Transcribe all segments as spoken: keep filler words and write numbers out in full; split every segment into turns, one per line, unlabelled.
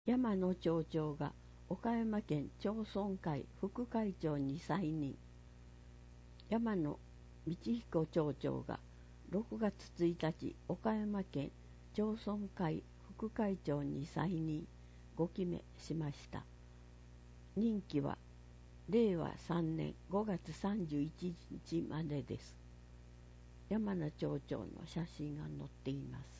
山野町長が岡山県町村会副会長に再任。山野道彦町長がろくがつついたち岡山県町村会副会長に再任ごきめしました。任期はれいわさんねんごがつさんじゅういちにちまでです。山名町長の写真が載っています。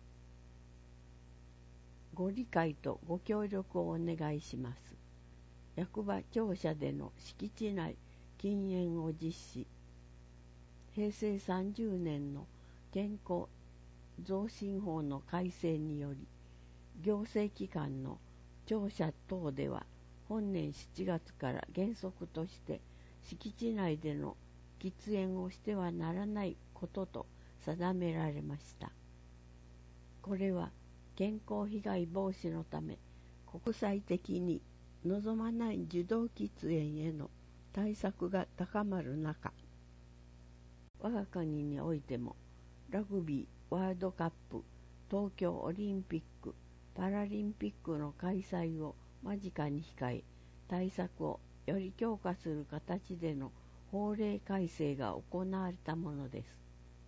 ご理解とご協力をお願いします。役場庁舎での敷地内禁煙を実施。へいせいさんじゅうねんの健康増進法の改正により、行政機関の庁舎等では本年しちがつから原則として敷地内での喫煙をしてはならないことと定められました。これは健康被害防止のため国際的に望まない受動喫煙への対策が高まる中、我が国においてもラグビーワールドカップ、東京オリンピック、パラリンピックの開催を間近に控え、対策をより強化する形での法令改正が行われたものです。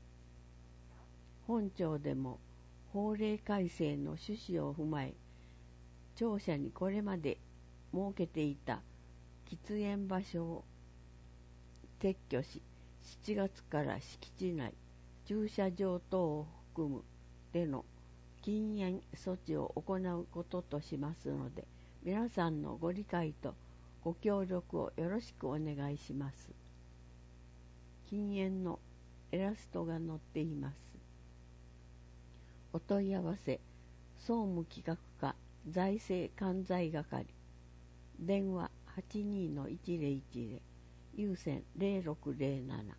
本庁でも法令改正の趣旨を踏まえ、庁舎にこれまで設けていた喫煙場所を撤去し、しちがつから敷地内、駐車場等を含むでの禁煙措置を行うこととしますので、皆さんのご理解とご協力をよろしくお願いします。禁煙のイラストが載っています。お問い合わせ、総務企画課財政管財係、電話 はちにーのいちぜろいちぜろ、有線ぜろろくぜろなな。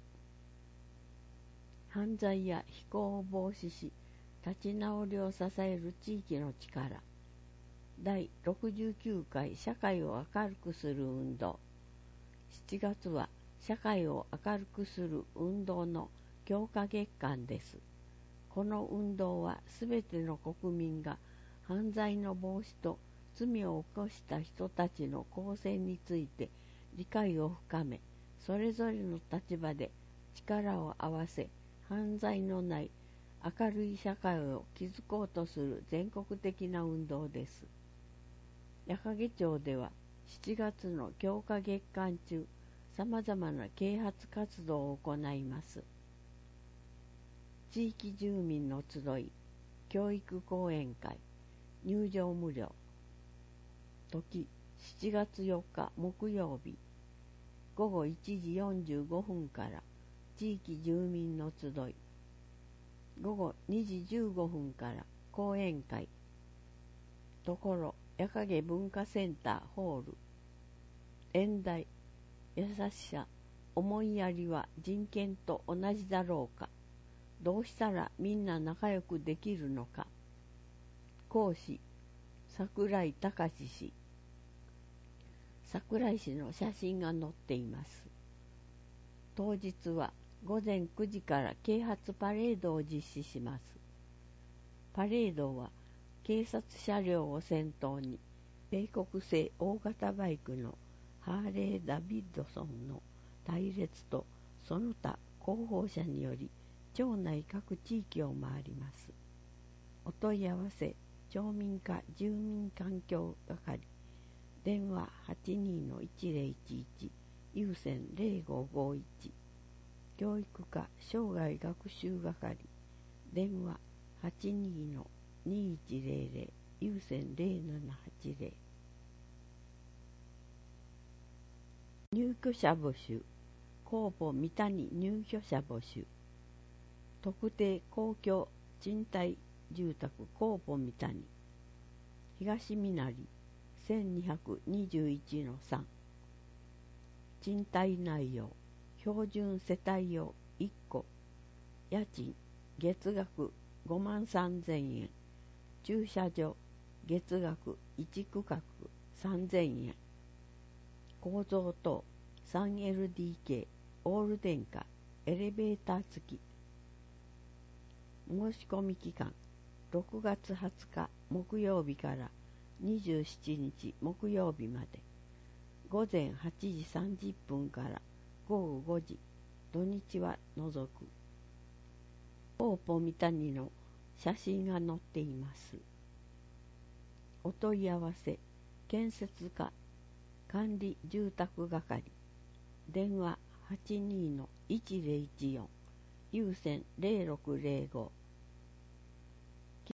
犯罪や非行を防止し、立ち直りを支える地域の力。だいろくじゅうきゅうかい社会を明るくする運動。しちがつは社会を明るくする運動の強化月間です。この運動はすべての国民が犯罪の防止と罪を起こした人たちの構成について理解を深め、それぞれの立場で力を合わせ、犯罪のない明るい社会を築こうとする全国的な運動です。矢掛町ではしちがつの強化月間中、さまざまな啓発活動を行います。地域住民の集い、教育講演会、入場無料。時、しちがつよっか木曜日、ごごいちじよんじゅうごふんから地域住民の集い、ごごにじじゅうごふんから講演会。ところ、矢掛文化センターホール。演題、優しさ、思いやりは人権と同じだろうか。どうしたらみんな仲良くできるのか。講師、櫻井隆氏。櫻井氏の写真が載っています。当日はごぜんくじから啓発パレードを実施します。パレードは警察車両を先頭に米国製大型バイクのハーレー・ダビッドソンの隊列とその他広報車により町内各地域を回ります。お問い合わせ、町民課住民環境係、電話 はちにーのいちぜろいちいち、有線ぜろごごいち、教育課生涯学習係、電話 はちにーのにいちぜろぜろ、有線ぜろななはちぜろ。入居者募集、公募三谷入居者募集。特定公共賃貸住宅公募三谷。東みなりせんにひゃくにじゅういちのさん。賃貸内容、標準世帯用いっこ。家賃、月額ごまんさんぜんえん。駐車場、月額いちくかくさんぜんえん。構造等 スリーエルディーケー オール電化エレベーター付き。申し込み期間ろくがつはつか木曜日からにじゅうしちにち木曜日までごぜんはちじさんじゅっぷんからごごごじ、土日は除く。ポーポミタニの写真が載っています。お問い合わせ建設課管理住宅係電話 はちにーのいちぜろいちよん 有線 ゼロろくゼロご